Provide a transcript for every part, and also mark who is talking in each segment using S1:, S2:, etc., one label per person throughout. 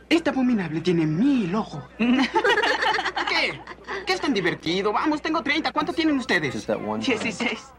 S1: Este abominable tiene 1000 ojos. ¿Qué? ¿Qué es tan divertido? Vamos, tengo 30. ¿Cuánto tienen ustedes?
S2: 16.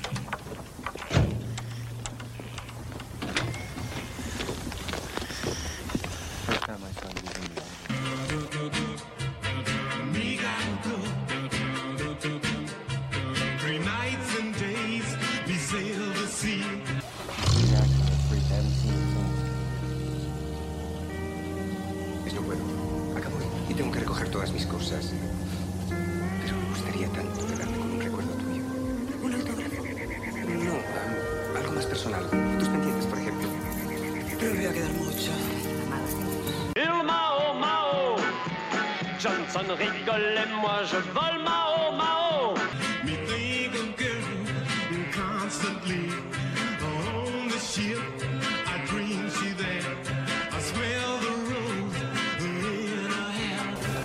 S3: No puedo. Acabo y tengo que recoger todas mis cosas. Pero me gustaría tanto quedarme con un recuerdo tuyo. Un autógrafo. No, algo más personal. Tus pendientes, por ejemplo. Pero me voy a quedar mucho.
S4: Il Mao Mao. Johnson rigole et moi je vole Mao Mao.
S5: Me think of girl constantly on the ship. I dream she there. I smell the rose in her hair.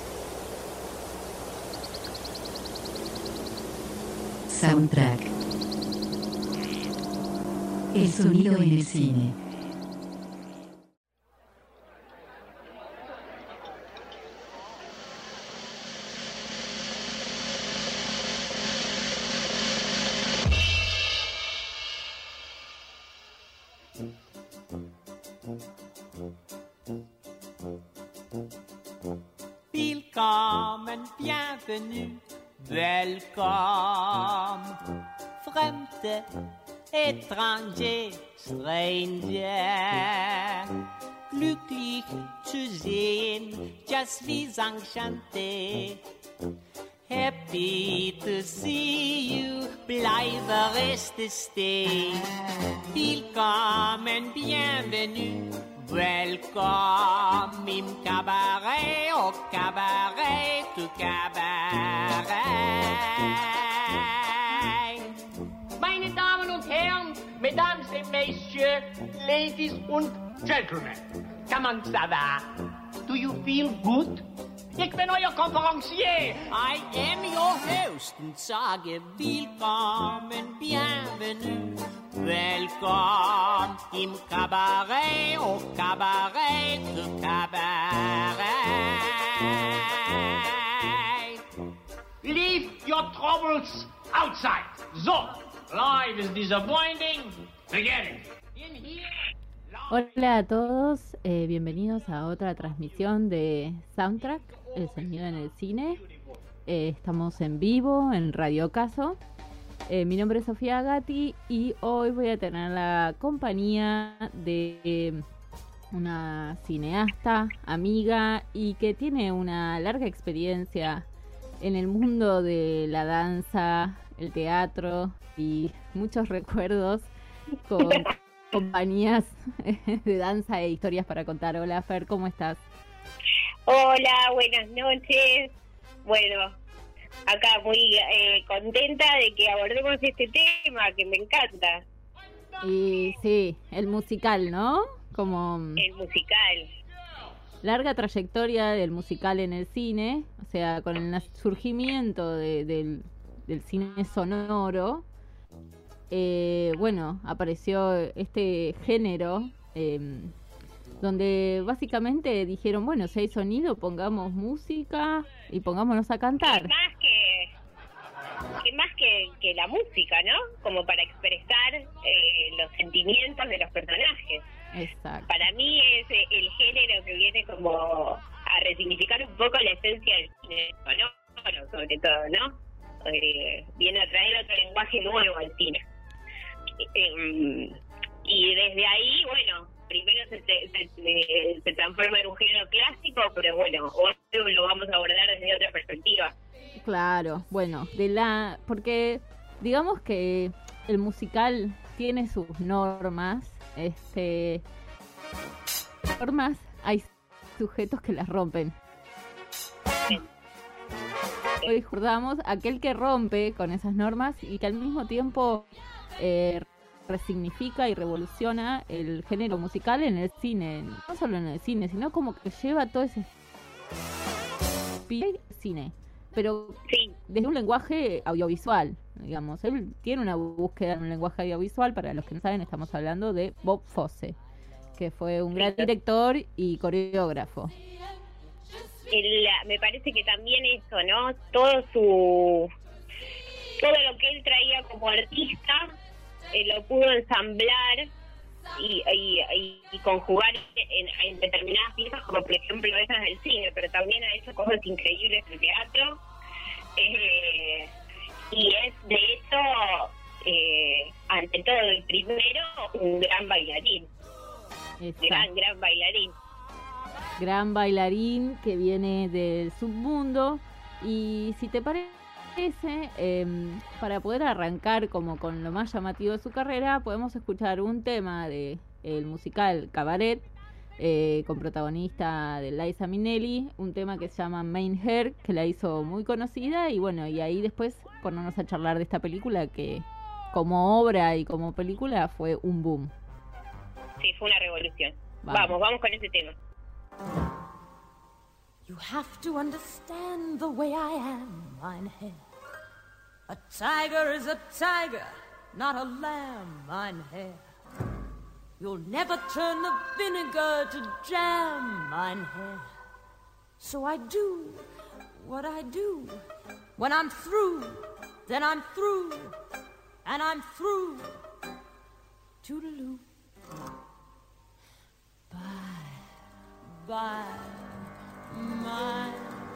S6: Soundtrack. El sonido en el cine.
S7: Willkommen, bienvenue, welcome, fremde, étranger, stranger, glücklich zu sehen, just wie enchanté, happy to see you, bleibe reste stay, willkommen, bienvenue, welcome im cabaret, au cabaret, tu cabaret.
S8: Meine Damen und Herren, Mesdames et Messieurs, Ladies und Gentlemen, comment ça va? Do you feel good? Ich bin euer Konferencier.
S7: I am your host und sage willkommen, bienvenue, welcome im Cabaret, au Cabaret, tu Cabaret.
S8: Leave your troubles outside. So, life is disappointing. Forget it. In here.
S9: Hola a todos, bienvenidos a otra transmisión de Soundtrack, el sonido en el cine. Estamos en vivo en Radio Caso. Mi nombre es Sofía Gatti y hoy voy a tener la compañía de una cineasta, amiga y que tiene una larga experiencia en el mundo de la danza, el teatro y muchos recuerdos con compañías de danza e historias para contar. Hola Fer, ¿cómo estás?
S10: Hola, buenas noches. Bueno, acá muy contenta de que abordemos este tema que me encanta.
S9: Y sí, el musical, ¿no? Como
S10: el musical.
S9: Larga trayectoria del musical en el cine, o sea, con el surgimiento del cine sonoro. Bueno, apareció este género donde básicamente dijeron, bueno, si hay sonido, pongamos música y pongámonos a cantar.
S10: ¿Qué más que la música, ¿no? Como para expresar los sentimientos de los personajes.
S9: Exacto.
S10: Para mí es el género que viene como a resignificar un poco la esencia del cine sonoro, sobre todo, ¿no? Viene a traer otro lenguaje nuevo al cine. Y desde ahí, bueno, primero se transforma en un género clásico, pero bueno, hoy lo vamos a abordar desde otra perspectiva.
S9: Claro, bueno, porque digamos que el musical tiene sus normas, hay sujetos que las rompen.
S10: Sí.
S9: Hoy juzgamos aquel que rompe con esas normas y que al mismo tiempo resignifica y revoluciona el género musical en el cine, no solo en el cine, sino como que lleva todo ese cine, pero
S10: sí,
S9: desde un lenguaje audiovisual, digamos. Él tiene una búsqueda en un lenguaje audiovisual. Para los que no saben, estamos hablando de Bob Fosse, que fue un gran director y coreógrafo.
S10: Me parece que también eso, ¿no? Todo lo que él traía como artista lo pudo ensamblar y conjugar en determinadas piezas, como por ejemplo esas del cine, pero también ha hecho cosas increíbles en teatro, y es de hecho ante todo el primero un gran bailarín.
S9: Exacto.
S10: Gran bailarín.
S9: Gran bailarín que viene del submundo. Y si te parece, para poder arrancar como con lo más llamativo de su carrera, podemos escuchar un tema de el musical Cabaret, con protagonista de Liza Minnelli, un tema que se llama Mein Herr, que la hizo muy conocida, y bueno, y ahí después ponernos a charlar de esta película que como obra y como película fue un boom.
S10: Sí, fue una revolución. Vamos con ese tema.
S2: You have to understand the way I am, mein Herr. A tiger is a tiger, not a lamb, mein Herr. You'll never turn the vinegar to jam, mein Herr. So I do what I do. When I'm through, then I'm through, and I'm through. Toodaloo. Bye, mein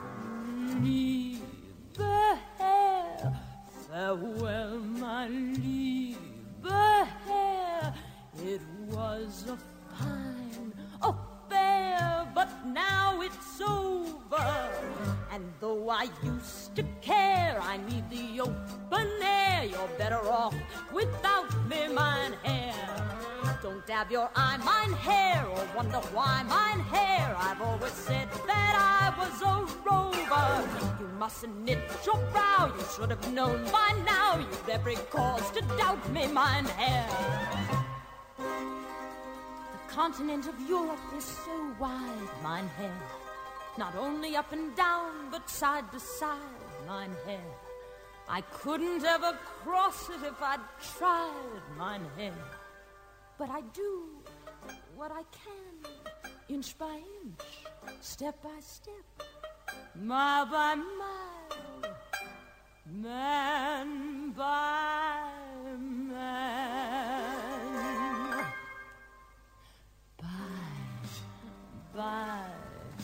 S2: lieber Herr. Farewell, mein lieber Herr. It was a fine affair, but now it's over. And though I used to care, I need the open air. You're better off without me, mein Herr. Don't dab your eye, mein Herr, or wonder why, mein Herr. I've always said that I was a rover. You mustn't knit your brow, you should have known by now. You've every cause to doubt me, mein Herr. The continent of Europe is so wide, mein Herr. Not only up and down, but side to side, mein Herr. I couldn't ever cross it if I'd tried, mein Herr. But I do what I can, inch by inch, step by step, mile by mile, man by man. Bye,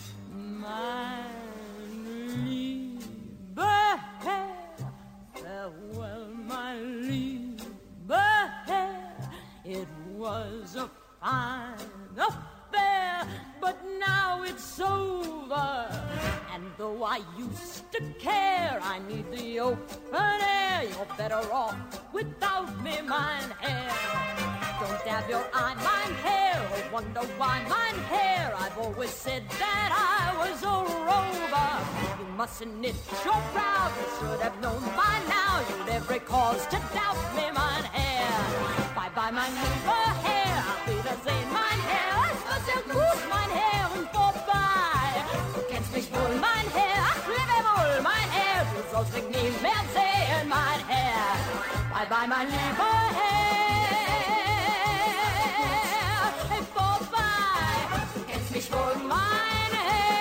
S2: mein lieber Herr. Farewell, mein lieber Herr. It was a fine affair, but now it's over. And though I used to care, I need the open air. You're better off without me, mein Herr. Don't dab your eye, mein Herr, or wonder why, mein Herr. I've always said that I was a rover. You mustn't knit your brow, you should have known by now. You'd every cause to doubt me, mein Herr. Bye, mein lieber Herr, auf Wiedersehen, mein Herr. Es war sehr gut, mein Herr, und vorbei. Du kennst mich wohl, mein Herr, ach, lebe wohl, mein Herr. Du sollst mich nie mehr sehen, mein Herr. Bye, mein lieber Herr, vorbei. Du kennst mich wohl, mein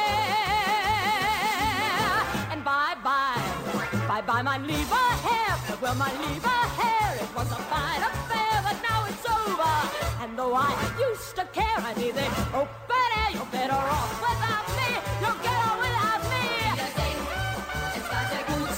S2: Herr. And bye, mein lieber Herr. Well, mein lieber Herr, it was a fine affair, but now it's over. And though I used to care, I need the open air. You're better off without me. You're better without me. Es war sehr gut.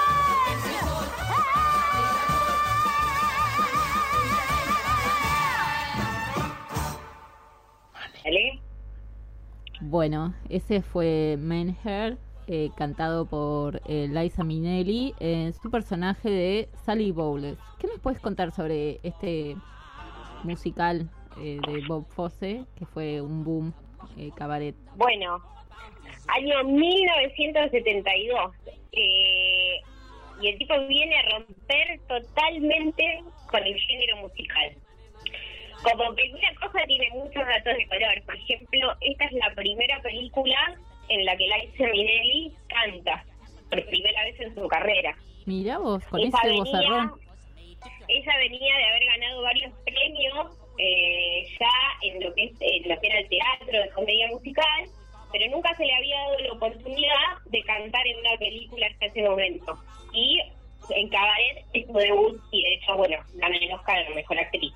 S10: ¿Vale?
S9: Bueno, ese fue Mein Herr, cantado por Liza Minnelli, su personaje de Sally Bowles. ¿Qué nos puedes contar sobre este musical de Bob Fosse, que fue un boom, Cabaret?
S10: Bueno, año 1972, y el tipo viene a romper totalmente con el género musical. Como primera cosa tiene muchos datos de color. Por ejemplo, esta es la primera película en la que Liza Minnelli canta por primera vez en su carrera.
S9: Mirá vos, con ese vozarrón.
S10: Ella venía de haber ganado varios premios ya en lo que era el teatro de comedia musical, pero nunca se le había dado la oportunidad de cantar en una película hasta ese momento. Y en Cabaret es su debut, y de hecho, bueno, gana el Oscar a la mejor actriz.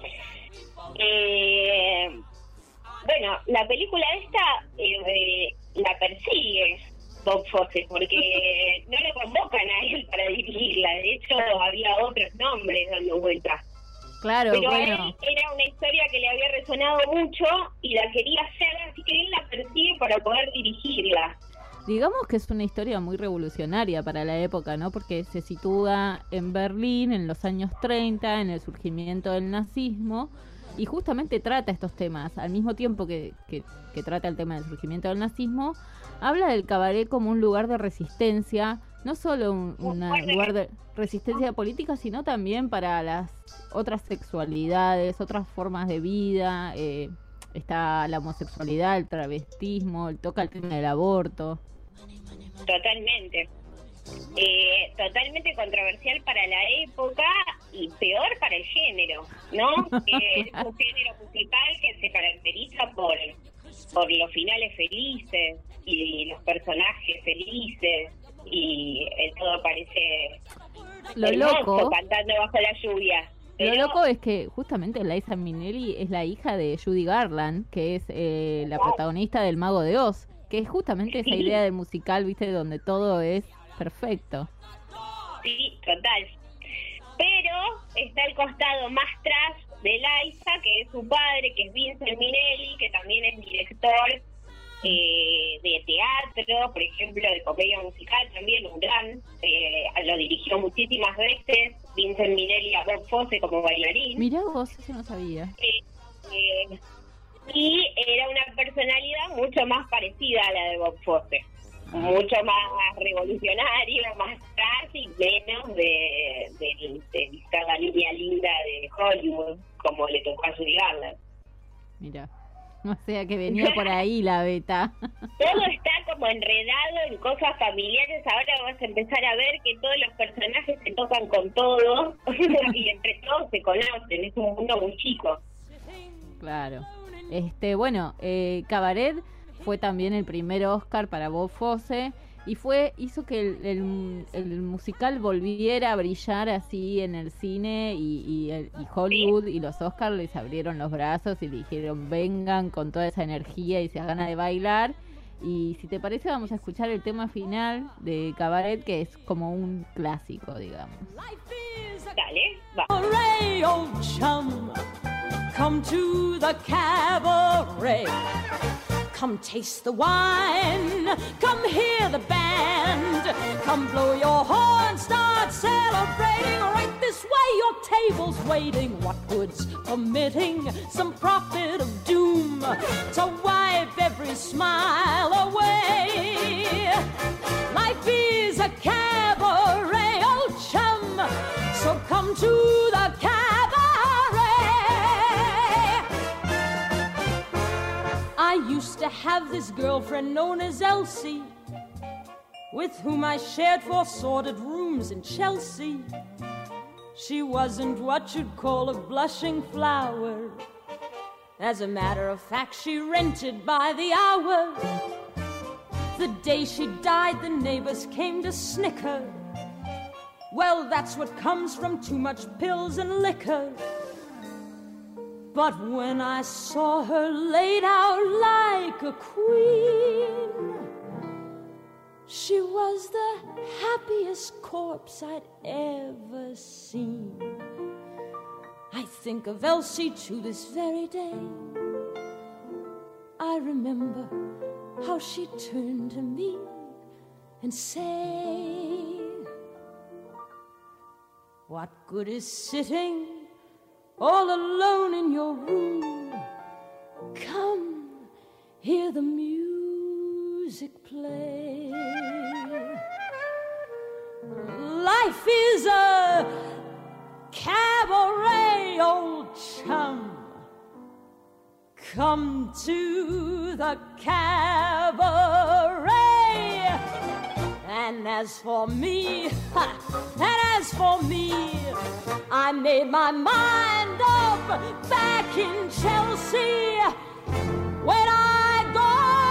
S10: Bueno, la película esta la persigue Bob Fosse, porque no lo convocan a él para dirigirla. De hecho, había otros nombres dando vueltas.
S9: Claro,
S10: pero
S9: bueno.
S10: a él era una historia que le había resonado mucho y la quería hacer, así que él la persigue para poder dirigirla.
S9: Digamos que es una historia muy revolucionaria para la época, ¿no? Porque se sitúa en Berlín en los años 30, en el surgimiento del nazismo, y justamente trata estos temas. Al mismo tiempo que trata el tema del surgimiento del nazismo, habla del cabaret como un lugar de resistencia, no solo un lugar de resistencia política, sino también para las otras sexualidades, otras formas de vida. Está la homosexualidad, el travestismo, toca el tema del aborto.
S10: Totalmente. Totalmente controversial para la época y peor para el género, ¿no? Es un género musical que se caracteriza por los finales felices y los personajes felices, y todo parece
S9: lo
S10: hermoso,
S9: loco
S10: cantando bajo la lluvia.
S9: Lo loco es que justamente Liza Minnelli es la hija de Judy Garland, que es la protagonista del Mago de Oz, que es justamente esa idea del musical, ¿viste? Donde todo es perfecto.
S10: Sí, total. Pero está el costado más tras de Liza, que es su padre, que es Vincent Minnelli, que también es director de teatro, por ejemplo, de comedia musical, también un gran, lo dirigió muchísimas veces Vincent Minnelli a Bob Fosse como bailarín.
S9: Mirá vos, eso no sabía.
S10: Y era una personalidad mucho más parecida a la de Bob Fosse, mucho más revolucionario, más casi, menos de la línea linda de Hollywood, como le tocó a Judy Garland.
S9: Mira. O sea que venía por ahí la beta.
S10: Todo está como enredado en cosas familiares. Ahora vas a empezar a ver que todos los personajes se tocan con todos y entre todos se conocen. Es un mundo muy chico.
S9: Claro. Bueno, Cabaret fue también el primer Oscar para Bob Fosse y hizo que el musical volviera a brillar así en el cine, y Hollywood y los Oscars les abrieron los brazos y le dijeron vengan con toda esa energía y esas ganas de bailar. Y si te parece vamos a escuchar el tema final de Cabaret, que es como un clásico, digamos.
S10: Dale, va.
S2: Cabaret, old chum, come to the cabaret. Come taste the wine, come hear the band, come blow your horn, start celebrating. Right this way, your table's waiting. What good's permitting some prophet of doom to wipe every smile away? Life is a cabaret, old chum, so come to the cabaret. I used to have this girlfriend known as Elsie, with whom I shared 4 sordid rooms in Chelsea. She wasn't what you'd call a blushing flower. As a matter of fact, she rented by the hour. The day she died, the neighbors came to snicker. Well, that's what comes from too much pills and liquor. But when I saw her laid out like a queen, she was the happiest corpse I'd ever seen. I think of Elsie to this very day. I remember how she turned to me and said, what good is sitting all alone in your room? Come, hear the music play. Life is a cabaret, old chum. Come to the cabaret and And as for me, I made my mind up back in Chelsea. When I go,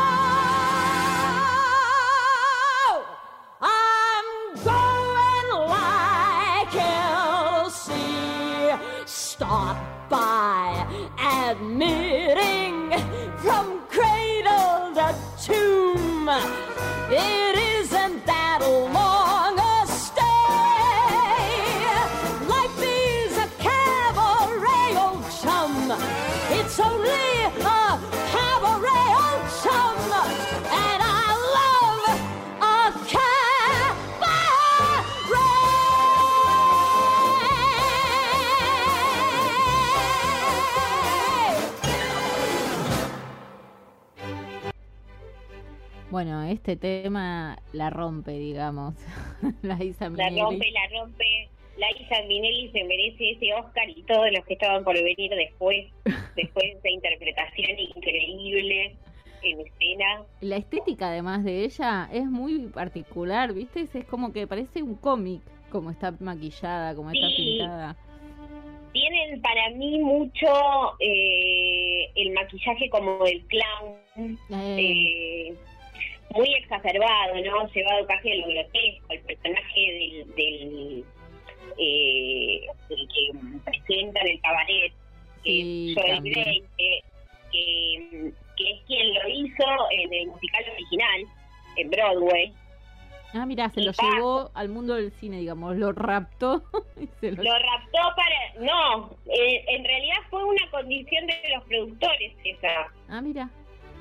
S2: I'm going like Elsie. Start by admitting from cradle to tomb, it isn't that long a stay. Life is a cabaret, old chum. It's only a cabaret, old chum. And I love a
S9: Bueno, este tema la rompe, digamos. La Liza Minnelli.
S10: La rompe. La Liza Minnelli se merece ese Oscar y todos los que estaban por venir después de esa interpretación increíble en escena.
S9: La estética, además de ella, es muy particular, ¿viste? Es como que parece un cómic, como está maquillada, como está pintada.
S10: Tienen para mí mucho el maquillaje como del clown, muy exacerbado, ¿no? Llevado casi a lo grotesco, el personaje del que presenta en el cabaret, Joel Grey, que es quien lo hizo en el musical original, en Broadway.
S9: Ah, mira, se lo llevó al mundo del cine, digamos, lo raptó.
S10: Lo raptó para... No, en realidad fue una condición de los productores esa.
S9: Ah, mira.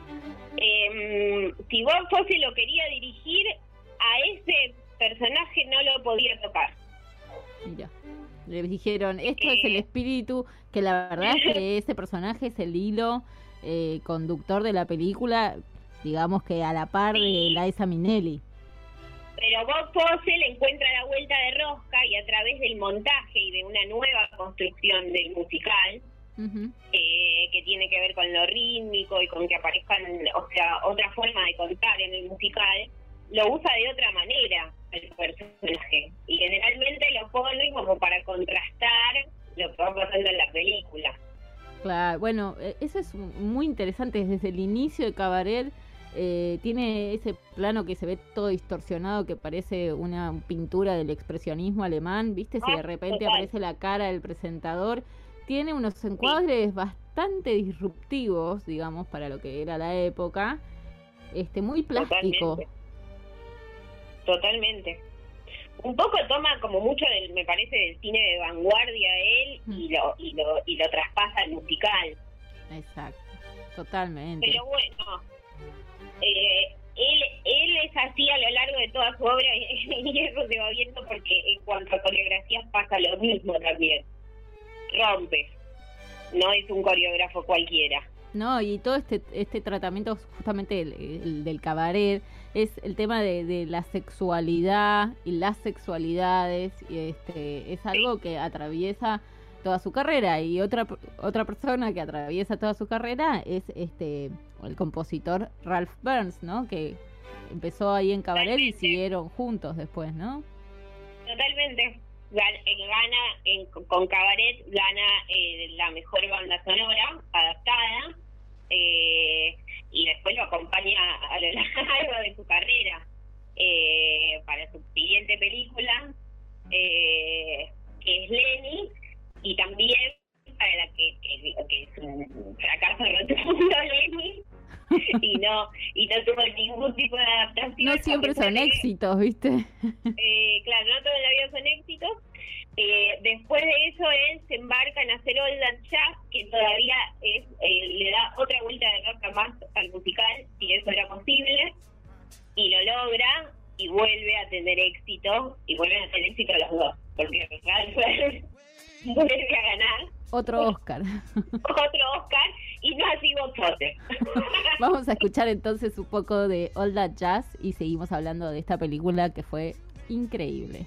S10: Si Bob Fosse lo quería dirigir, a ese personaje no lo podía tocar.
S9: Mira, le dijeron, esto es el espíritu, que la verdad es que ese personaje es el hilo conductor de la película, digamos que a la par de Liza Minnelli.
S10: Pero Bob Fosse le encuentra la vuelta de rosca y a través del montaje y de una nueva construcción del musical, que tiene que ver con lo rítmico y con que aparezcan, o sea, otra forma de contar en el musical, lo usa de otra manera el personaje. Y generalmente lo pone como para contrastar lo que va pasando en la película.
S9: Claro, bueno, eso es muy interesante. Desde el inicio de Cabaret tiene ese plano que se ve todo distorsionado, que parece una pintura del expresionismo alemán, ¿viste? Si de repente aparece la cara del presentador. Tiene unos encuadres bastante disruptivos, digamos, para lo que era la época. Muy plástico.
S10: Totalmente. Un poco toma como mucho del, me parece, del cine de vanguardia él y lo traspasa al musical.
S9: Exacto, totalmente.
S10: Pero bueno, él es así a lo largo de toda su obra y eso se va viendo porque en cuanto a coreografías pasa lo mismo también. Rompe, no es un coreógrafo cualquiera.
S9: No, y todo este tratamiento justamente el del cabaret es el tema de la sexualidad y las sexualidades, y es algo que atraviesa toda su carrera. Y otra persona que atraviesa toda su carrera es el compositor Ralph Burns, ¿no? Que empezó ahí en cabaret y siguieron juntos después, ¿no?
S10: Totalmente. Con Cabaret gana la mejor banda sonora adaptada, y después lo acompaña a lo largo de su carrera para su siguiente película, que es Lenny, y también para la que es un fracaso rotundo Lenny. y no tuvo ningún tipo de adaptación.
S9: No siempre son éxitos, ¿viste?
S10: Claro, no toda la vida son éxitos. Después de eso él se embarca en hacer All That Jazz, que todavía le da otra vuelta de rosca más al musical, si eso era posible, y lo logra y vuelve a tener éxito, y vuelven a tener éxito los dos, porque Ralph vuelve a ganar
S9: otro Oscar.
S10: Otro Oscar, y no así Bob Fosse.
S9: Vamos a escuchar entonces un poco de All That Jazz y seguimos hablando de esta película que fue increíble.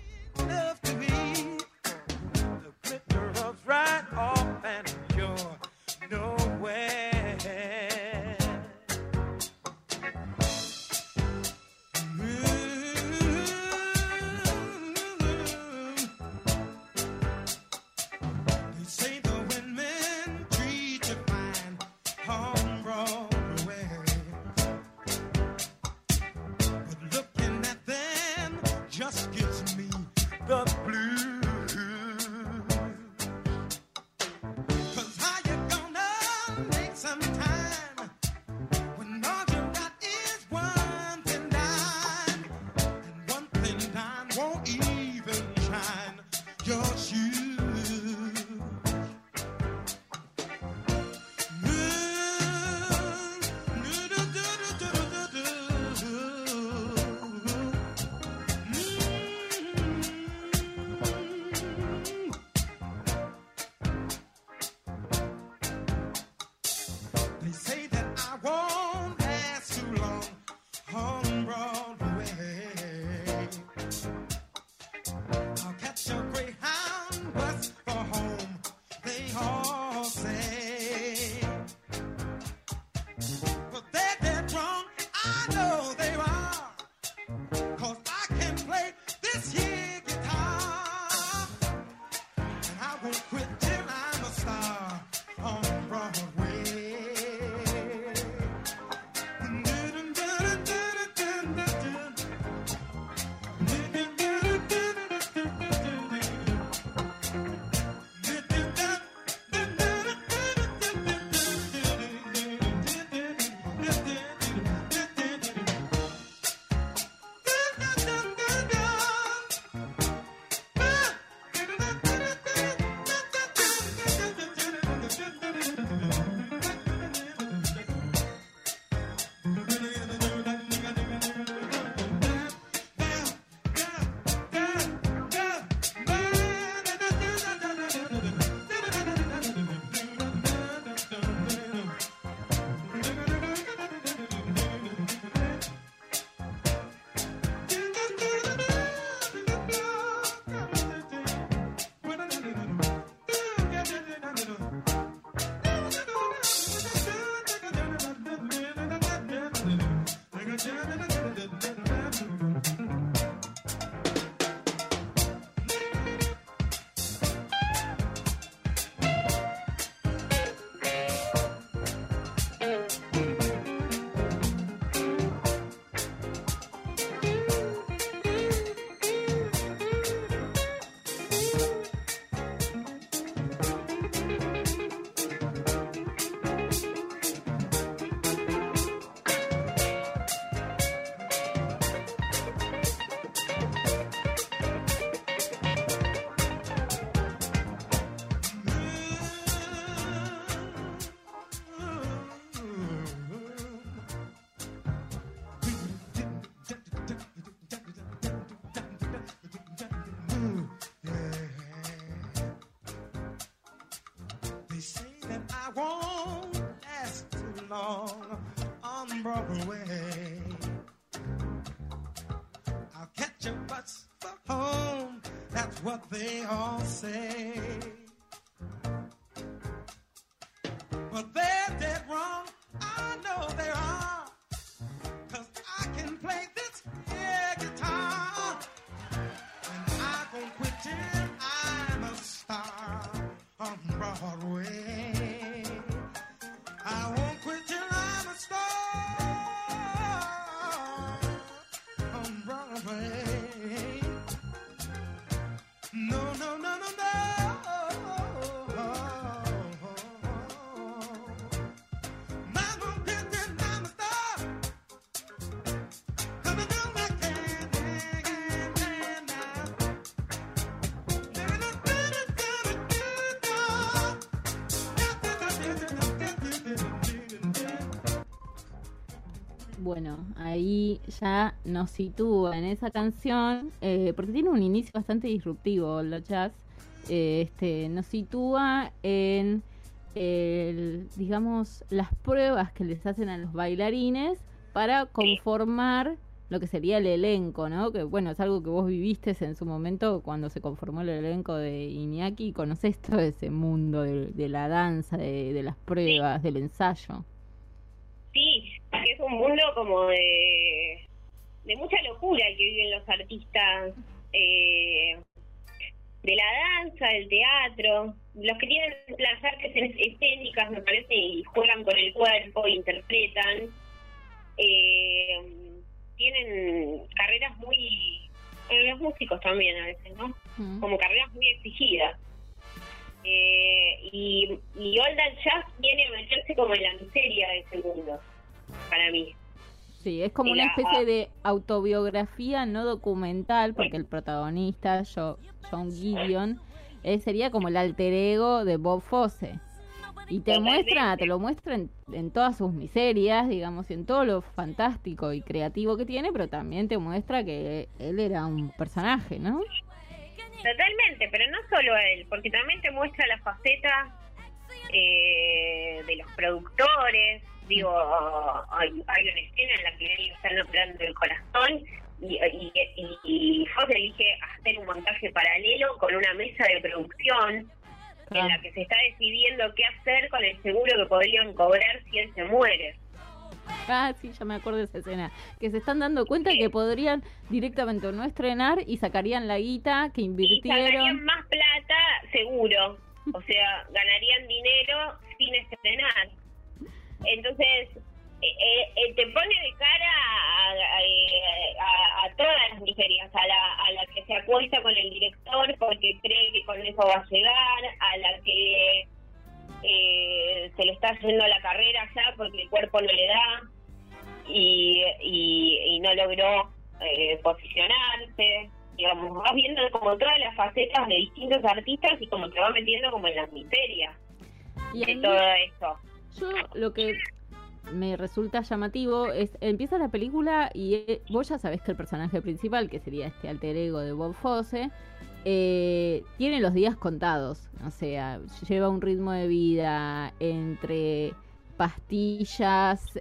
S5: just gives me the blues. 'Cause how you gonna make some time when all you got is one thin dime, and one thin dime won't even shine your shoes. They say that I won't last too long on Broadway. I'll catch a Greyhound bus for home, they all say. But they're dead wrong, I know they are, 'cause I can play this here guitar, and I won't quit till I'm a star on Broadway. They say that I won't last too long on Broadway. I'll catch a bus for home, that's what they all say. But they're dead wrong, I know they are, 'cause I can play this here guitar, and I won't quit till I'm a star on Broadway. I won't quit till I'm a star on Broadway. No, no, no, no, no. I won't quit till I'm a star. 'Cause I know I can now.
S9: Bueno, ahí ya nos sitúa en esa canción, porque tiene un inicio bastante disruptivo, lo jazz. Nos sitúa en, digamos, las pruebas que les hacen a los bailarines para conformar lo que sería el elenco, ¿no? Que bueno, es algo que vos viviste en su momento cuando se conformó el elenco de Iñaki, y conocés todo ese mundo de la danza, de las pruebas, del ensayo.
S10: Sí, es un mundo como de mucha locura que viven los artistas de la danza, del teatro, los que tienen las artes escénicas, me parece, y juegan con el cuerpo, interpretan, tienen carreras muy los músicos también a veces, ¿no? Como carreras muy exigidas. Y Old That Jazz viene a meterse como en la miseria de ese mundo, para mí.
S9: Sí, es como una especie de autobiografía no documental, porque el protagonista, John Gideon, sería como el alter ego de Bob Fosse. Y te lo muestra en todas sus miserias, digamos, y en todo lo fantástico y creativo que tiene, pero también te muestra que él era un personaje, ¿no?
S10: Totalmente, pero no solo él, porque también te muestra la faceta de los productores. Digo, hay una escena en la que él está operando el corazón y Fosse elige hacer un montaje paralelo con una mesa de producción en la que se está decidiendo qué hacer con el seguro que podrían cobrar si él se muere.
S9: Ah, sí, ya me acuerdo de esa escena. Que se están dando cuenta que podrían directamente no estrenar y sacarían la guita que invirtieron.
S10: Y sacarían más plata, seguro. O sea, ganarían dinero sin estrenar. Entonces, te pone de cara a todas las miserias, a la que se acuesta con el director porque cree que con eso va a llegar, a la que se le está yendo la carrera ya porque el cuerpo no le da y no logró posicionarse. Digamos, vas viendo como todas las facetas de distintos artistas y como te va metiendo como en las miserias de todo esto.
S9: Yo lo que me resulta llamativo es, empieza la película y vos ya sabés que el personaje principal, que sería este alter ego de Bob Fosse, tiene los días contados, o sea, lleva un ritmo de vida entre pastillas,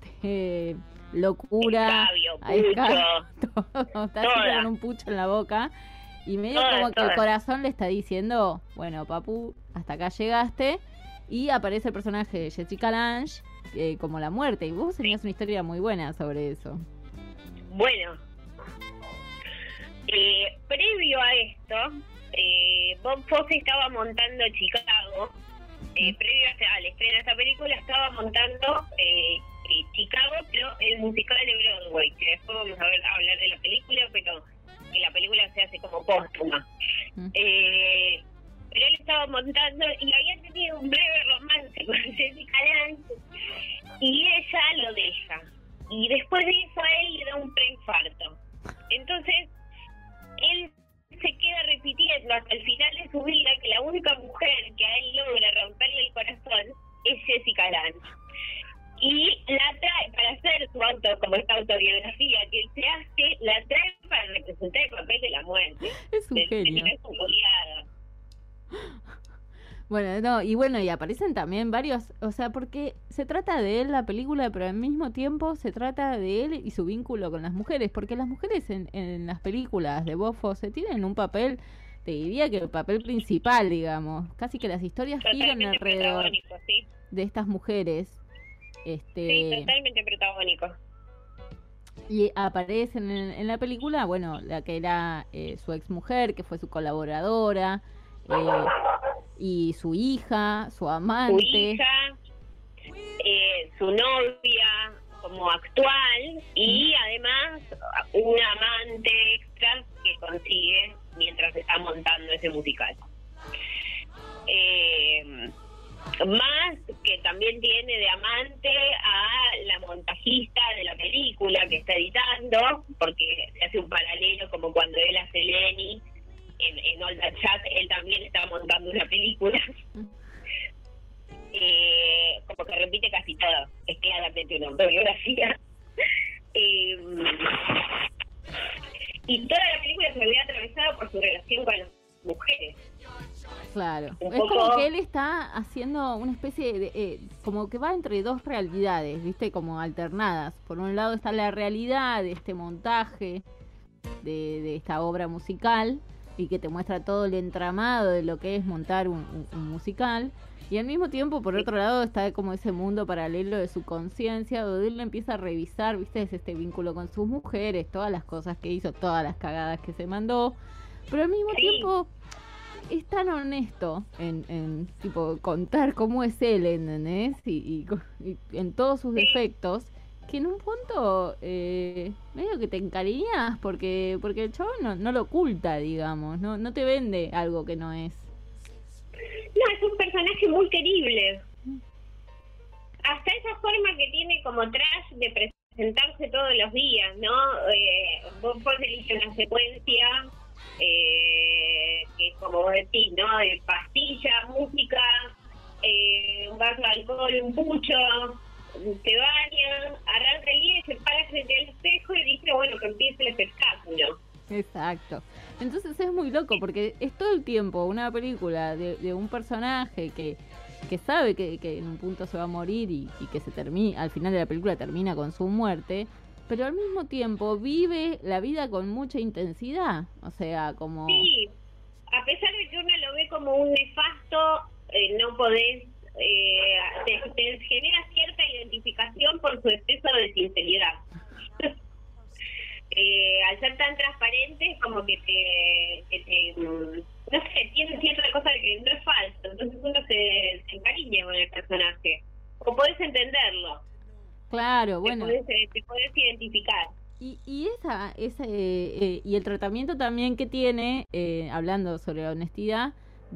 S9: locura, todo, está siempre con un pucho en la boca y medio como que el corazón le está diciendo, bueno, papu, hasta acá llegaste. Y aparece el personaje de Jessica Lange como la muerte. Y vos tenías una historia muy buena sobre eso.
S10: Bueno, previo a esto, Bob Fosse estaba montando Chicago. Previo al estreno de esta película, estaba montando Chicago, pero el musical de Broadway. Que después vamos a hablar de la película, pero que la película se hace como póstuma. Pero él estaba montando y había tenido un breve romance con Jessica Lange y ella lo deja. Y después de eso a él le da un preinfarto. Entonces, él se queda repitiendo hasta el final de su vida que la única mujer que a él logra romperle el corazón es Jessica Lange. Y la trae para hacer como esta autobiografía que él se hace, la trae para representar el papel de la muerte.
S9: Es un genio.
S10: Es un goleada.
S9: Bueno, y aparecen también varios, o sea, porque se trata de él la película, pero al mismo tiempo se trata de él y su vínculo con las mujeres, porque las mujeres en las películas de Bob Fosse tienen un papel, te diría que el papel principal, digamos, casi que las historias giran alrededor de estas mujeres.
S10: Sí, totalmente protagónico.
S9: Y aparecen en la película, bueno, la que era su ex mujer, que fue su colaboradora, y su hija, su amante,
S10: su novia como actual y además un amante extra que consigue mientras está montando ese musical. Más que también tiene de amante a la montajista de la película que está editando, porque se hace un paralelo como cuando él hace Lenny en Old That Jazz, él también está montando una película. Como que repite casi todo, es claramente una autobiografía. Y toda la película se ve atravesada por su relación con las mujeres.
S9: Claro, es como que él está haciendo una especie de como que va entre dos realidades, viste, como alternadas. Por un lado está la realidad de este montaje de esta obra musical y que te muestra todo el entramado de lo que es montar un musical, y al mismo tiempo por otro lado está como ese mundo paralelo de su conciencia, donde él empieza a revisar, viste, es este vínculo con sus mujeres, todas las cosas que hizo, todas las cagadas que se mandó, pero al mismo tiempo es tan honesto en tipo contar cómo es él, ¿entendés? Y en todos sus defectos, en un punto medio que te encariñas porque el chavo no lo oculta, digamos, no te vende algo que no es.
S10: No, es un personaje muy querible. Hasta esa forma que tiene como trash de presentarse todos los días, ¿no? Vos elegís una secuencia que es como vos decís, ¿no? De pastilla, música, un vaso de alcohol, un pucho, se baña, arranca el día y se para frente al espejo y dice, bueno, que empiece el espectáculo.
S9: Exacto. Entonces es muy loco porque es todo el tiempo una película de un personaje que sabe que en un punto se va a morir y que al final de la película termina con su muerte, pero al mismo tiempo vive la vida con mucha intensidad. O sea, como...
S10: Sí, a pesar de que uno lo ve como un nefasto, no podés... te genera cierta identificación por su exceso de sinceridad. Al ser tan transparente, como que te no sé, tiene cierta cosa de que no es falso, entonces uno se encariña con el personaje, o podés entenderlo.
S9: Claro, bueno.
S10: Te podés identificar.
S9: Y y el tratamiento también que tiene, hablando sobre la honestidad,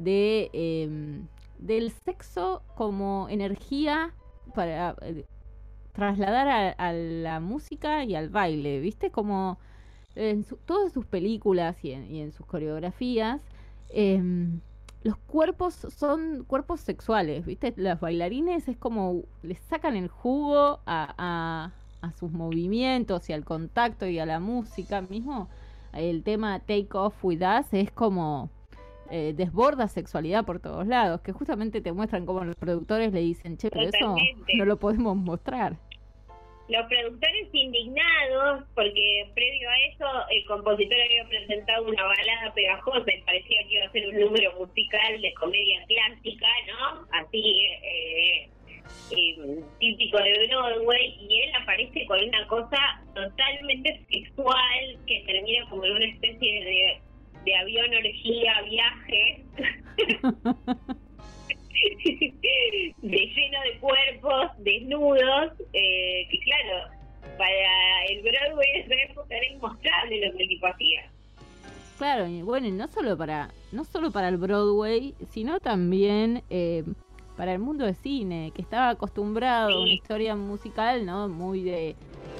S9: del sexo como energía para trasladar a la música y al baile, ¿viste? Como en todas sus películas y en sus coreografías, los cuerpos son cuerpos sexuales, ¿viste? Los bailarines es como les sacan el jugo a sus movimientos y al contacto y a la música mismo. El tema Take Off With Us es como desborda sexualidad por todos lados, que justamente te muestran cómo los productores le dicen, che, pero
S10: Totalmente.
S9: eso no lo podemos mostrar.
S10: Los productores indignados, porque previo a eso el compositor había presentado una balada pegajosa y parecía que iba a ser un número musical de comedia clásica, ¿no? Así, típico de Broadway, y él aparece con una cosa totalmente sexual que termina como en una especie de avión orgía viaje de lleno de cuerpos desnudos, que claro, para el Broadway de esa época era inmostrable lo que el tipo hacía.
S9: Claro, y bueno, y no solo para el Broadway, sino también para el mundo del cine, que estaba acostumbrado a una historia musical, ¿no? Muy de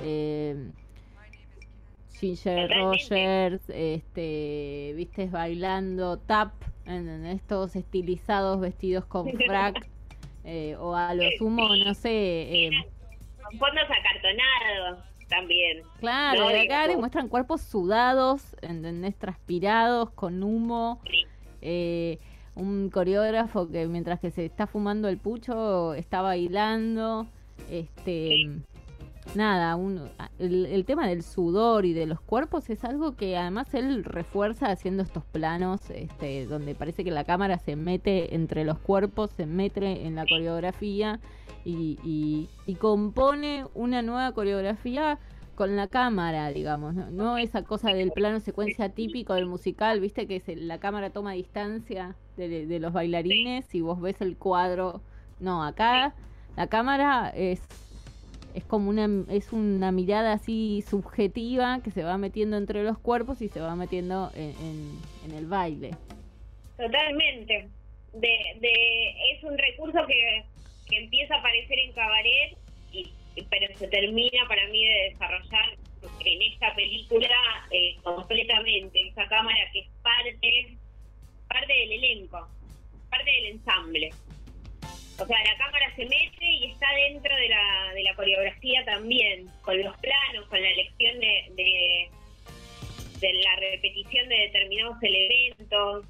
S9: Ginger Rogers, viste, bailando tap en estos estilizados vestidos con frac, o a lo sumo, no sé,
S10: con fondos acartonados también.
S9: Claro,
S10: ¿no?
S9: de acá le muestran cuerpos sudados, ¿entendés? Transpirados, con humo.
S10: Sí.
S9: Un coreógrafo que mientras que se está fumando el pucho está bailando.
S10: Sí.
S9: Nada, el tema del sudor y de los cuerpos es algo que además él refuerza haciendo estos planos donde parece que la cámara se mete entre los cuerpos, se mete en la coreografía y compone una nueva coreografía con la cámara, digamos, no esa cosa del plano secuencia típico del musical, viste que la cámara toma distancia de los bailarines y vos ves el cuadro. No, acá la cámara es como una mirada así subjetiva que se va metiendo entre los cuerpos y se va metiendo en el baile.
S10: Totalmente. Es un recurso que empieza a aparecer en Cabaret, pero se termina para mí de desarrollar en esta película completamente. Esa cámara que es parte del elenco, parte del ensamble. O sea, la cámara se mete y está dentro de la coreografía también, con los planos, con la elección de la repetición de determinados elementos.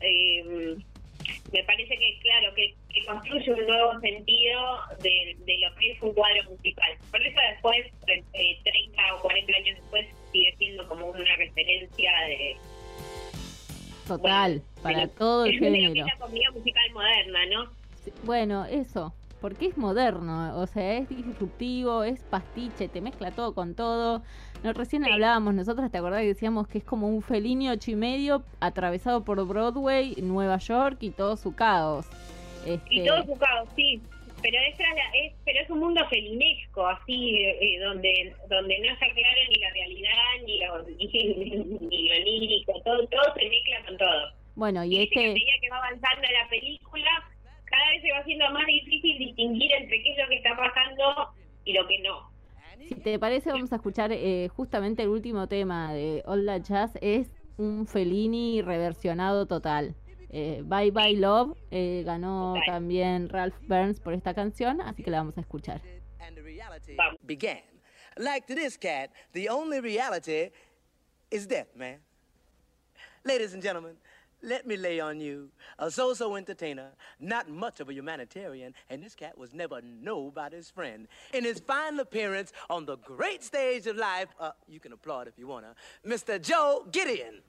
S10: Me parece que, claro, que construye un nuevo sentido de lo que es un cuadro musical. Por eso después, 30 o 40 años después, sigue siendo como una referencia de...
S9: Total, para todo el género.
S10: De la comedia musical moderna, ¿no?
S9: Bueno, eso, porque es moderno, o sea, es disruptivo, es pastiche, te mezcla todo con todo. Recién hablábamos nosotros, ¿te acordás que decíamos que es como un Fellini 8,5 atravesado por Broadway, Nueva York y todo su caos?
S10: Y todo su caos, sí. Pero es un mundo felinesco, así, donde no está claro ni la realidad, ni lo lírico, todo se mezcla con todo.
S9: Bueno, y
S10: A medida que va avanzando la película, cada vez se va haciendo más difícil distinguir entre qué es lo que está pasando y lo que no.
S9: Si te parece, vamos a escuchar justamente el último tema de All That Jazz. Es un Fellini reversionado total. Bye Bye Love ganó también Ralph Burns por esta canción, así que la vamos a escuchar.
S11: And the reality began. Like to this cat, the only reality is death, man. Ladies and gentlemen, let me lay on you a so-so entertainer, not much of a humanitarian, and this cat was never nobody's friend. In his final appearance on the great stage of life, you can applaud if you wanna, Mr. Joe Gideon.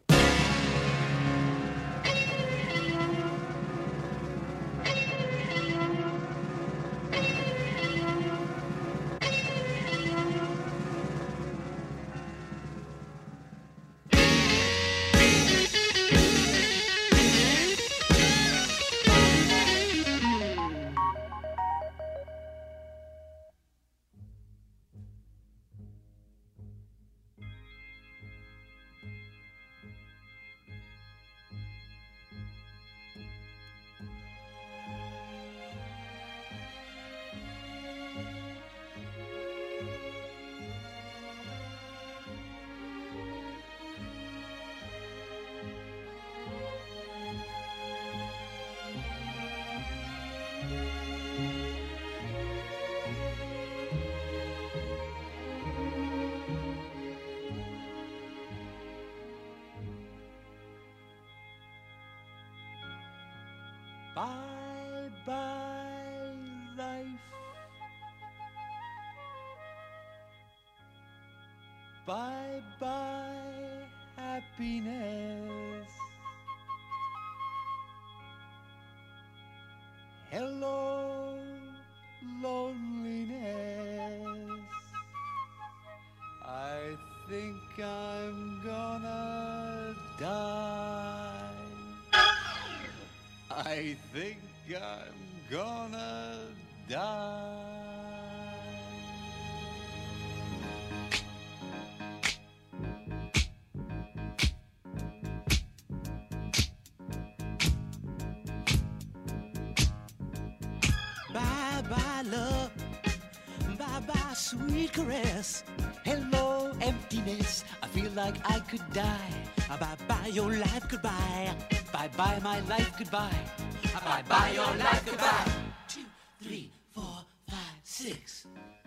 S5: Bye bye life. Bye bye happiness. Hello loneliness. I think I'm gonna die. I think I'm gonna die.
S12: Bye bye love, bye bye sweet caress. Hello emptiness, I feel like I could die. Bye bye your life goodbye. Bye bye my life goodbye. Bye bye your life goodbye. 2, 3, 4, 5, 6.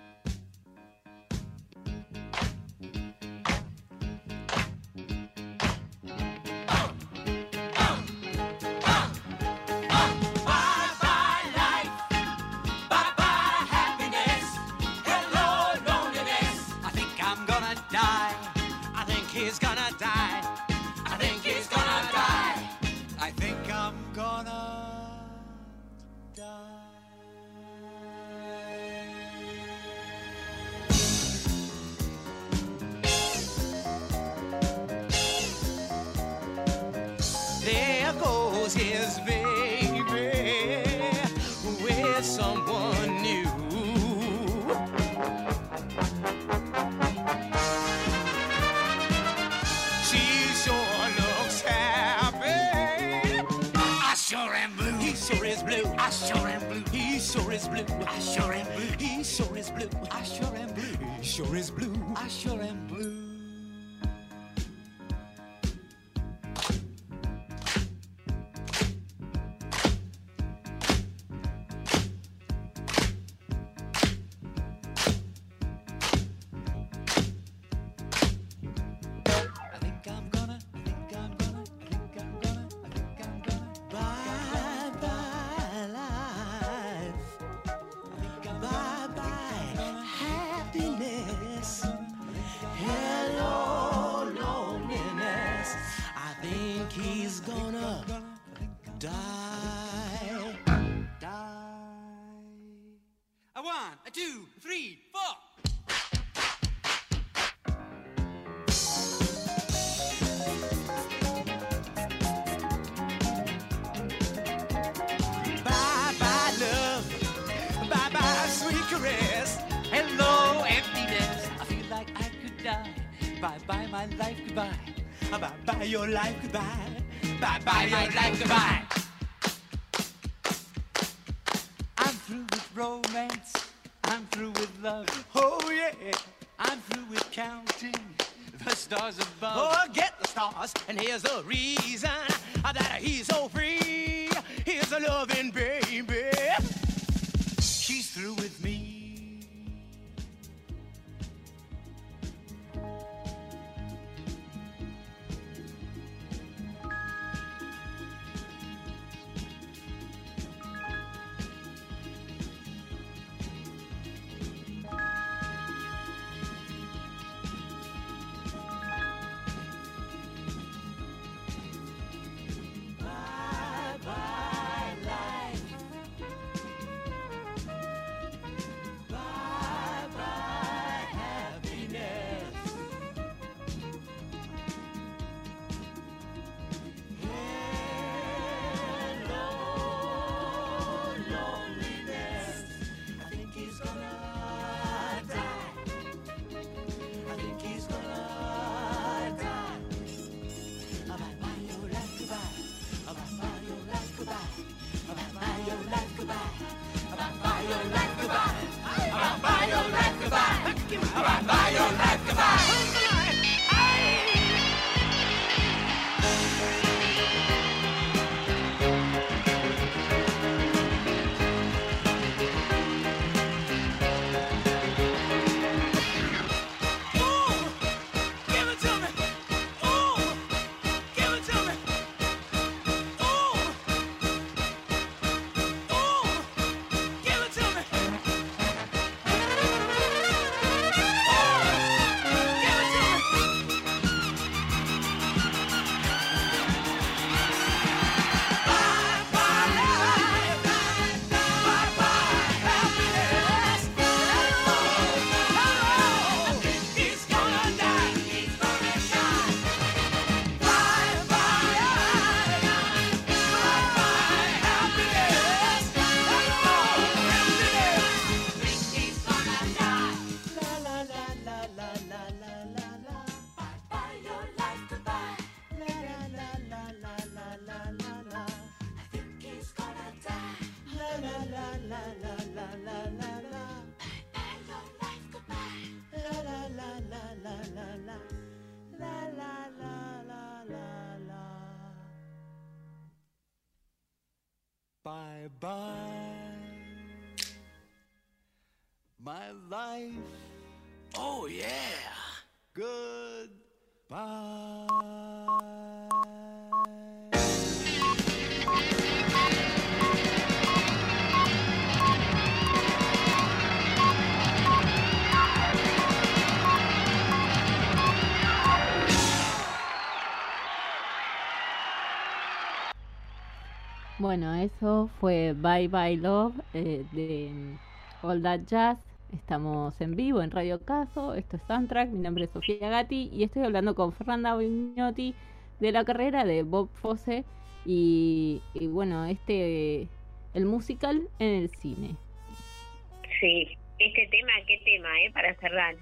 S5: He's gonna die. I think he's gonna die. I think I'm gonna die. There goes his baby with someone new. I sure am blue. He sure is blue. I sure am blue. He sure is blue. I sure am blue. He sure is blue. I sure am blue. Hello
S12: die. Bye-bye my life goodbye. Bye-bye your life goodbye. Bye-bye your life goodbye. I'm through with romance. I'm through with love. Oh yeah. I'm through with counting the stars above. Forget the stars, and here's the reason that he's so free. Here's a loving baby. She's through with me. Bye-bye, my life. Oh, yeah. Goodbye.
S9: Bueno, eso fue Bye Bye Love de All That Jazz. Estamos en vivo en Radio Caso. Esto es Soundtrack. Mi nombre es Sofía Gatti y estoy hablando con Fernanda Vignotti de la carrera de Bob Fosse y bueno, el musical en el cine.
S10: Sí, este tema, qué tema, para cerrar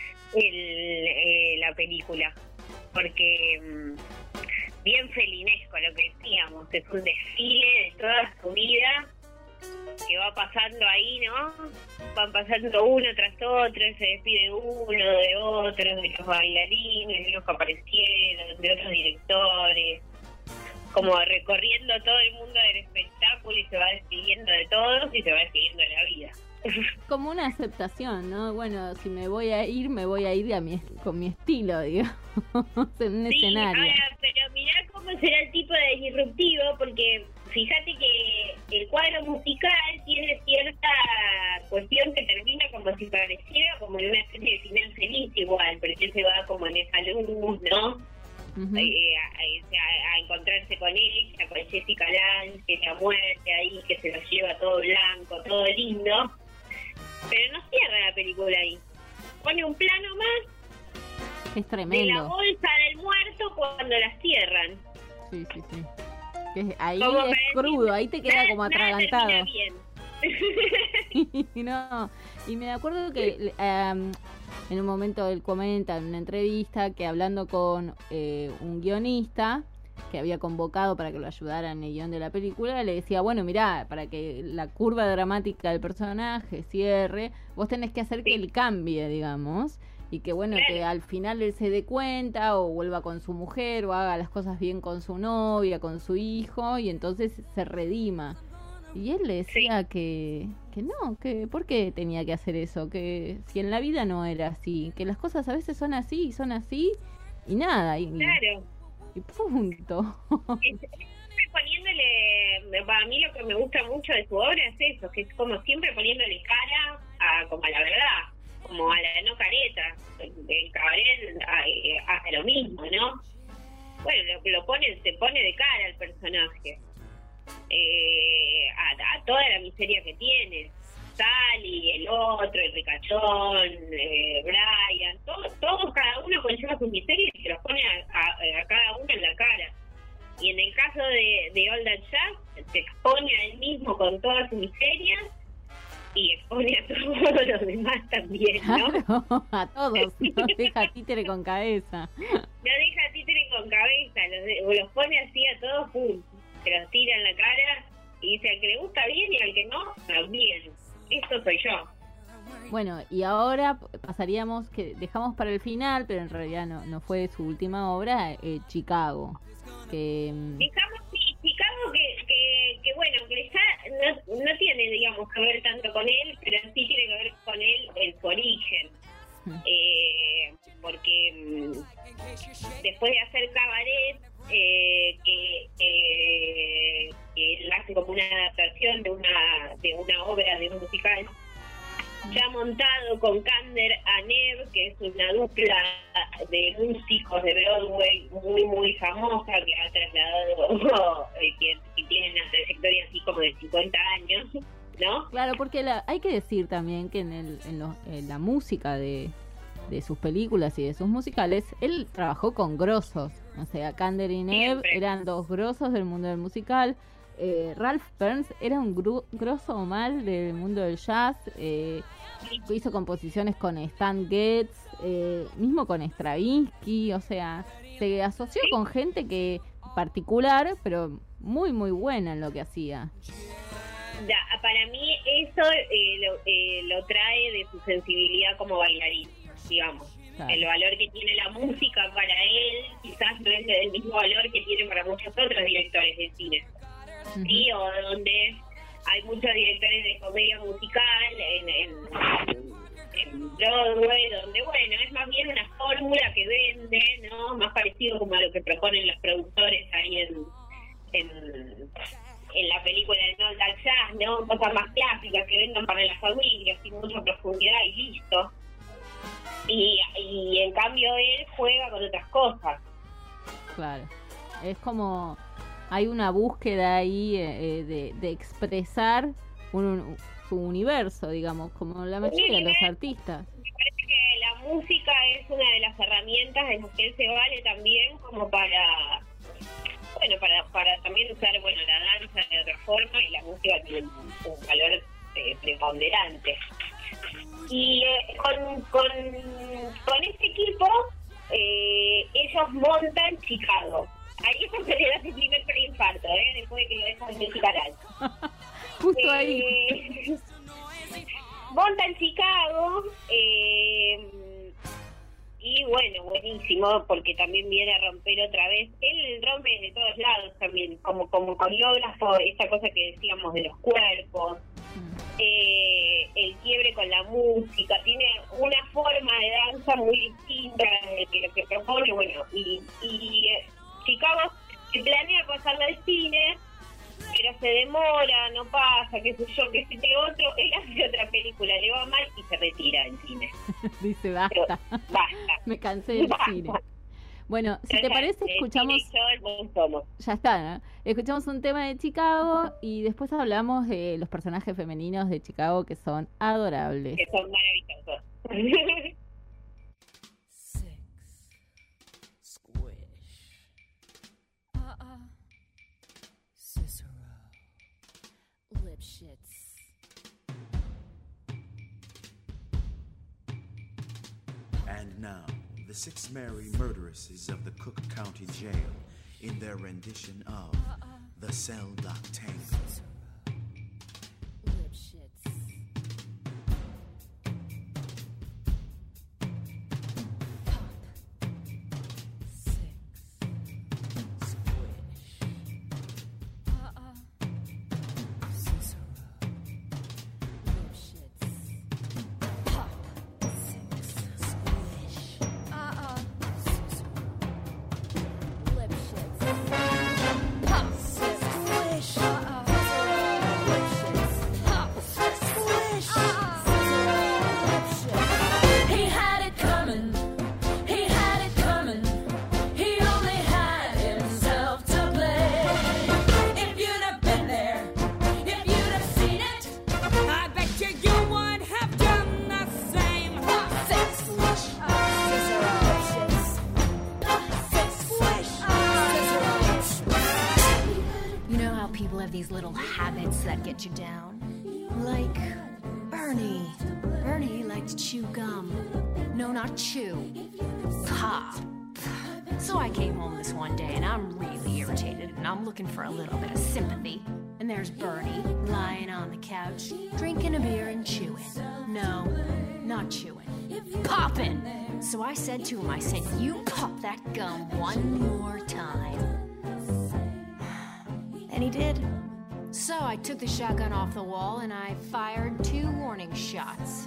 S10: la película, porque bien felinesco lo que decíamos, es un desfile de toda su vida que va pasando ahí, ¿no? Van pasando uno tras otro, se despide uno de otros, de los bailarines, de los que aparecieron, de otros directores, como recorriendo todo el mundo del espectáculo y se va despidiendo de todos y se va despidiendo de la vida.
S9: Como una aceptación, ¿no? Bueno, si me voy a ir con mi estilo, digamos, en un escenario.
S10: Ahora, pero mirá cómo será el tipo de disruptivo, porque fíjate que el cuadro musical tiene cierta cuestión que termina como si pareciera como en una especie de final feliz igual, porque él se va como en esa luz, ¿no? Uh-huh. A encontrarse con ella, con Jessica Lange, que la muerte ahí, que se lo lleva todo blanco, todo lindo. Pero no cierra la película ahí. Pone un plano más
S9: es tremendo.
S10: De la bolsa del muerto cuando la cierran.
S9: Sí. Ahí como es crudo, ahí te queda como atragantado.
S10: Bien.
S9: No, y me acuerdo que en un momento él comenta en una entrevista que hablando con un guionista que había convocado para que lo ayudara en el guión de la película, le decía, bueno, mirá, para que la curva dramática del personaje cierre, vos tenés que hacer que él cambie, digamos, y que bueno, que al final él se dé cuenta o vuelva con su mujer o haga las cosas bien con su novia, con su hijo, y entonces se redima. Y él le decía que no, que ¿por qué tenía que hacer eso? Que si en la vida no era así, que las cosas a veces son así y nada.
S10: Claro.
S9: Y punto.
S10: Poniéndole, para mí lo que me gusta mucho de su obra es eso, que es como siempre poniéndole cara como a la verdad, como a la no careta. El Cabaret hace lo mismo, ¿no? Bueno, se pone de cara al personaje. A toda la miseria que tiene. Sally, el otro, el ricachón, Brian, todos cada uno conlleva sus miserias y se los pone a cada uno en la cara. Y en el caso de All That Jazz, se expone a él mismo con todas sus miserias y expone a todos los demás también, ¿no?
S9: Claro, a todos, no deja títere con cabeza.
S10: No deja títere con cabeza, los pone así a todos, pum, se los tira en la cara y dice al que le gusta bien y al que no, también. Esto soy yo.
S9: Bueno, y ahora pasaríamos, que dejamos para el final, pero en realidad no fue su última obra, Chicago.
S10: Chicago que bueno, que ya no tiene, digamos, que ver tanto con él, pero sí tiene que ver con él en su origen. Porque después de hacer Cabaret, que él hace como una adaptación de una obra de un musical, ya montado con Kander a Neve, que es una dupla de músicos de Broadway muy muy famosa, que ha trasladado, que tiene una trayectoria así como de 50 años, ¿no?
S9: Claro, porque hay que decir también que en la música de sus películas y de sus musicales, él trabajó con grosos. O sea, Kander y Neve eran dos grosos del mundo del musical. Ralph Burns era un grosso mal del mundo del jazz. Hizo composiciones con Stan Getz, mismo con Stravinsky. O sea, se asoció con gente que particular, pero muy muy buena en lo que hacía.
S10: Para mí eso lo trae de su sensibilidad como bailarín, digamos. Claro. El valor que tiene la música para él quizás no es el mismo valor que tiene para muchos otros directores de cine. Sí, o donde hay muchos directores de comedia musical en Broadway, donde bueno, es más bien una fórmula que vende, ¿no? Más parecido como a lo que proponen los productores ahí en la película de No That Jazz, ¿no? Cosas más clásicas que vendan para las familias, sin mucha profundidad y listo. Y en cambio él juega con otras cosas.
S9: Claro, es como hay una búsqueda ahí de expresar su universo, bueno, como la mayoría de los artistas.
S10: Me parece que la música es una de las herramientas en las que él se vale también como para también usar la danza de otra forma, y la música tiene un valor preponderante. Y con este equipo ellos montan Chicago. Ahí eso se le da su primer preinfarto, después de que lo dejan de Chicaral.
S9: Justo ahí.
S10: Montan Chicago y bueno, buenísimo, porque también viene a romper otra vez. Él rompe de todos lados también, como coreógrafo, esta cosa que decíamos de los cuerpos. El quiebre con la música, tiene una forma de danza muy distinta de lo que propone, y Chicago se planea pasarla al cine, pero se demora, no pasa, qué sé yo, qué sé qué otro, él hace otra película, le va mal y se retira del cine.
S9: Dice, basta. Me cansé del cine. Bueno, si te parece, escuchamos... Ya está, ¿no? Escuchamos un tema de Chicago y después hablamos de los personajes femeninos de Chicago que son adorables.
S10: Que son maravillosos.
S2: Cicero. Lipschitz.
S13: And now, the 6 merry murderesses of the Cook County Jail in their rendition of The Cell Block Tango.
S14: You down. Like Bernie. Bernie liked to chew gum. No, not chew. Pop. So I came home this one day and I'm really irritated and I'm looking for a little bit of sympathy. And there's Bernie lying on the couch, drinking a beer and chewing. No, not chewing. Popping. So I said to him, I said, you pop that gum one more time. And he did. So I took the shotgun off the wall and I fired 2 warning shots.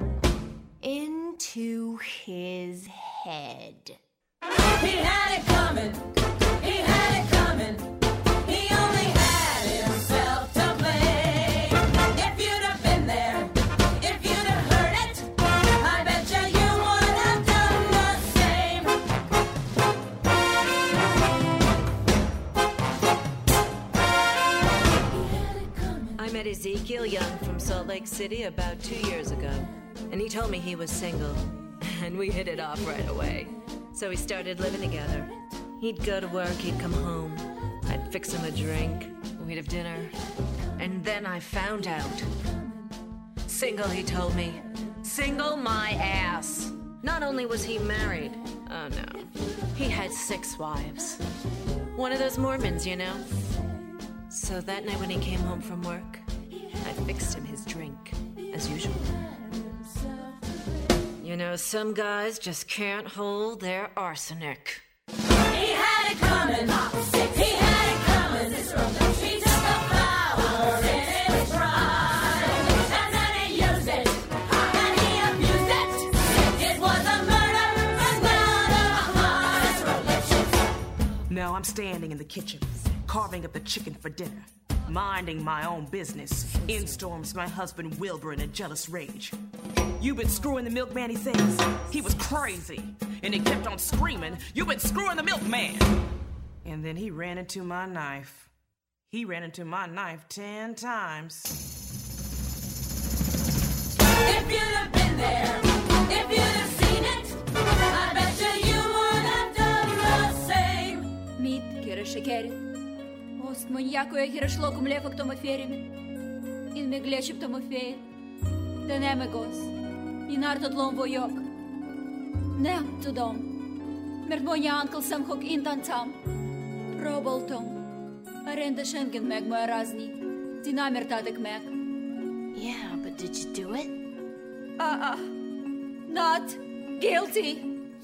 S14: Into his head.
S2: He had it coming. He had it coming. He only had himself to blame. If you'd have been there, if you'd have heard it, I bet you would have done the same.
S15: I met Ezekiel Young from Salt Lake City about 2 years ago, and he told me he was single, and we hit it off right away. So we started living together. He'd go to work, he'd come home, I'd fix him a drink, we'd have dinner, and then I found out. Single, he told me. Single my ass. Not only was he married, oh no, he had 6 wives. One of those Mormons, you know? So that night when he came home from work, I fixed him his drink, as usual. You know, some guys just can't hold their arsenic.
S2: He had it coming. He had it coming. He took the flower in his prime, and then he used it, and he abused it. It was a murder, and not a heart.
S16: Now I'm standing in the kitchen, carving up the chicken for dinner, minding my own business. In storms my husband Wilbur in a jealous rage. You've been screwing the milkman, he says. He was crazy. And he kept on screaming, you've been screwing the milkman. And then he ran into my knife. He ran into my knife 10 times.
S2: If you'd have been there, if you'd have seen it, I bet you would have done the same.
S17: Мит, кира шекери. Ост маньяко е хира шлоко млефа к тома ферими. Ин ме глешип тома фея. Да не ме гос. И нартот лом войок. Не to dom. Mert moja uncle sam hok intan tam. Roboltom. Arenda Schengen meg moja razni. Ti namer tadek meg.
S14: Yeah, but did you do it?
S17: Not guilty.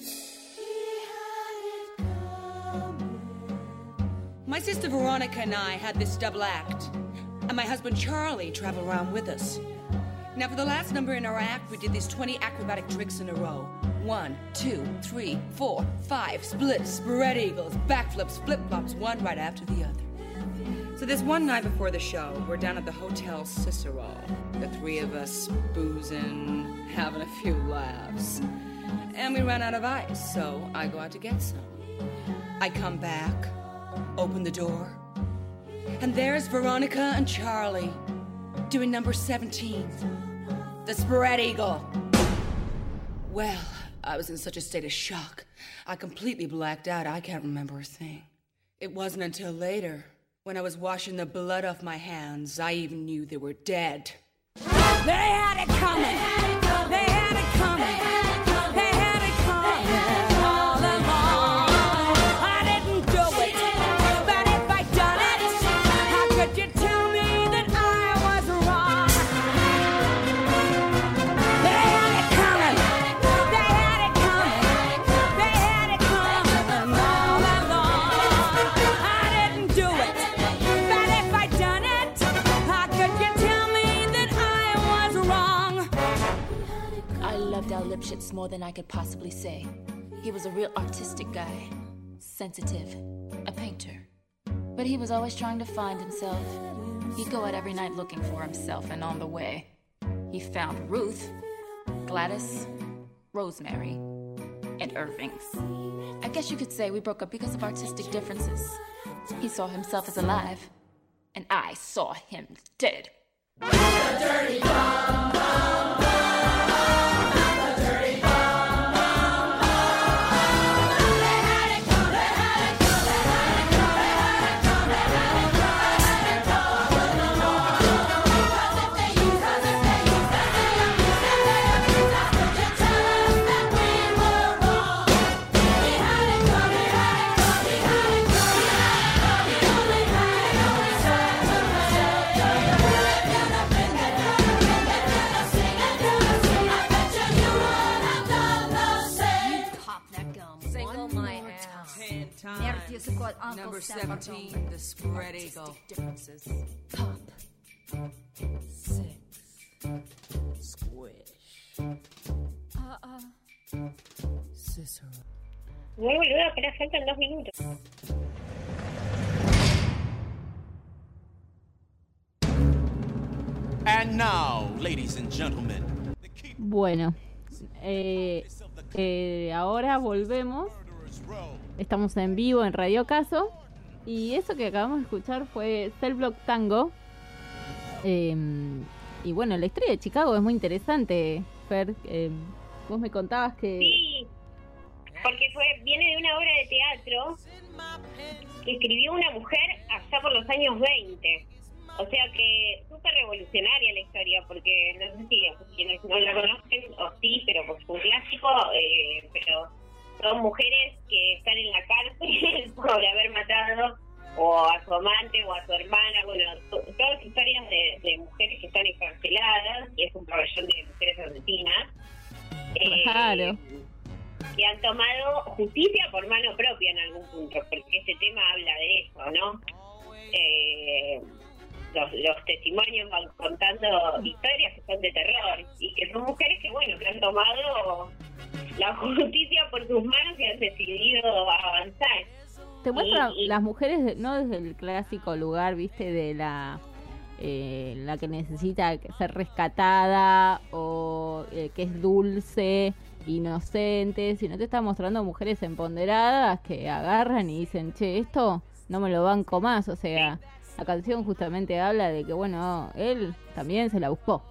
S18: My sister Veronica and I had this double act, and my husband Charlie traveled around with us. Now, for the last number in our act, we did these 20 acrobatic tricks in a row. 1, 2, 3, 4, 5, splits, spread eagles, backflips, flip-flops, one right after the other. So this one night before the show, we're down at the Hotel Cicero. The 3 of us boozing, having a few laughs. And we ran out of ice, so I go out to get some. I come back, open the door, and there's Veronica and Charlie doing number 17, the spread eagle. Well, I was in such a state of shock. I completely blacked out. I can't remember a thing. It wasn't until later, when I was washing the blood off my hands, I even knew they were dead. They had it coming. They had it coming. They had it coming.
S19: more than I could possibly say. He was a real artistic guy, sensitive, a painter. But he was always trying to find himself. He'd go out every night looking for himself, and on the way, he found Ruth, Gladys, Rosemary, and Irving. I guess you could say we broke up because of artistic differences. He saw himself as alive, and I saw him dead. Dirty bomb, bomb, bomb.
S18: Number 17, the spread eagle.
S19: Differences.
S18: Pop. 6. Squish. Cicero.
S10: Muy boludo, apenas faltan 2 minutos.
S13: And now, ladies and gentlemen.
S9: Bueno, ahora volvemos. Estamos en vivo en Radio Caso. Y eso que acabamos de escuchar fue Cell Block Tango. Y bueno, la historia de Chicago es muy interesante, Fer. Vos me contabas que...
S10: Sí, porque viene de una obra de teatro que escribió una mujer allá por los años 20. O sea que súper revolucionaria la historia, porque no sé si quienes no la conocen o sí, pero pues fue un clásico, pero son mujeres que están en la cárcel por haber matado o a su amante o a su hermana, bueno, todas historias de mujeres que están encarceladas, y es un pabellón de mujeres argentinas,
S9: Claro.
S10: que han tomado justicia por mano propia en algún punto, porque este tema habla de eso, ¿no? Los testimonios van contando historias que son de terror y que son mujeres que, bueno, que han tomado la justicia por sus manos y han decidido avanzar.
S9: Te muestran las mujeres, no desde el clásico lugar, viste, de la que necesita ser rescatada o que es dulce, inocente, sino te está mostrando mujeres empoderadas que agarran y dicen, che, esto no me lo banco más. O sea, la canción justamente habla de que, bueno, él también se la buscó.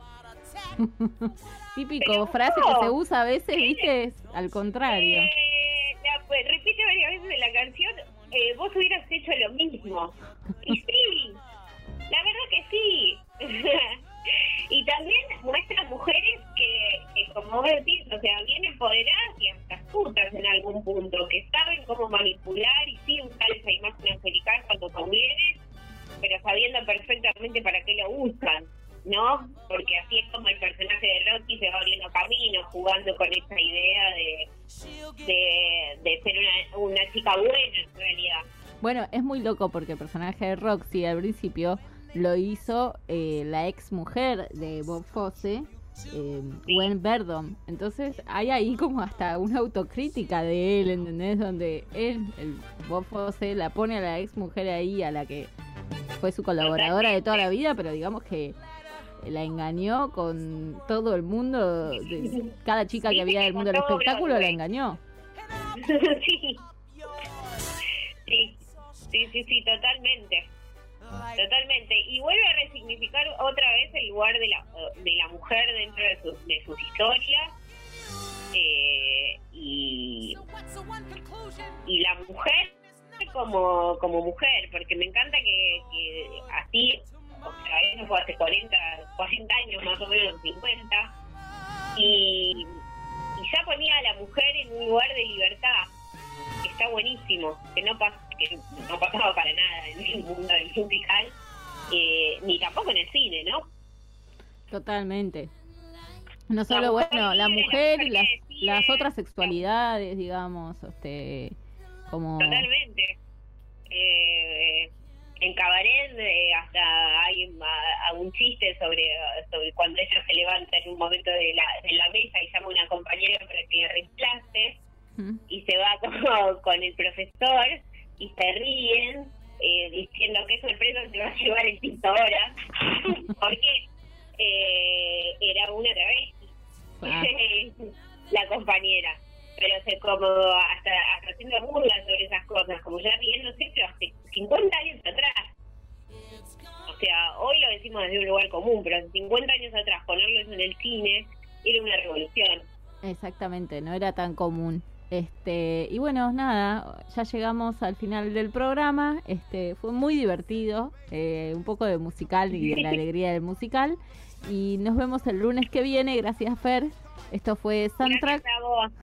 S9: Típico frase que se usa a veces, viste, es al contrario.
S10: Repite varias veces en la canción, vos hubieras hecho lo mismo. Y sí, la verdad que sí. Y también muestra mujeres que como vos decís, o sea, bien empoderadas y hasta astutas en algún punto, que saben cómo manipular y sí usar esa imagen angelical cuando conviene, pero sabiendo perfectamente para qué lo usan, ¿no? Porque así es como el personaje de Rocky se va abriendo camino, jugando con esa idea de ser una chica buena en realidad.
S9: Bueno, es muy loco porque el personaje de Roxy al principio lo hizo la ex mujer de Bob Fosse, Gwen Verdon. Entonces hay ahí como hasta una autocrítica de él, ¿entendés? Donde él, el Bob Fosse, la pone a la ex mujer ahí, a la que fue su colaboradora de toda la vida, pero digamos que la engañó con todo el mundo, cada chica que había del mundo del espectáculo la engañó.
S10: Sí, totalmente. Y vuelve a resignificar otra vez el lugar de la mujer dentro de sus historias, y la mujer como mujer, porque me encanta que así, o sea, eso fue hace 40 años más o menos, 50, y ya ponía a la mujer en un lugar de libertad, que está buenísimo, que no pasaba para nada en el mundo del musical, ni tampoco en el cine, ¿no?
S9: Totalmente. No solo, bueno, la mujer y las otras sexualidades, digamos, como...
S10: Totalmente. En Cabaret hasta hay un chiste sobre cuando ella se levanta en un momento de la mesa y llama a una compañera para que la reemplace y se va con el profesor y se ríen diciendo qué sorpresa se va a llevar el quinto hora porque era una travesti la compañera, pero como hasta haciendo burlas sobre esas cosas, como ya riéndose, pero hace 50 años atrás. O sea, hoy lo decimos desde un lugar común, pero hace 50 años atrás ponerlo eso en el cine era una revolución.
S9: Exactamente, no era tan común. Y bueno, nada, ya llegamos al final del programa. Fue muy divertido, un poco de musical y de la alegría del musical. Y nos vemos el lunes que viene. Gracias, Fer. Esto fue Soundtrack.
S10: Gracias a vos.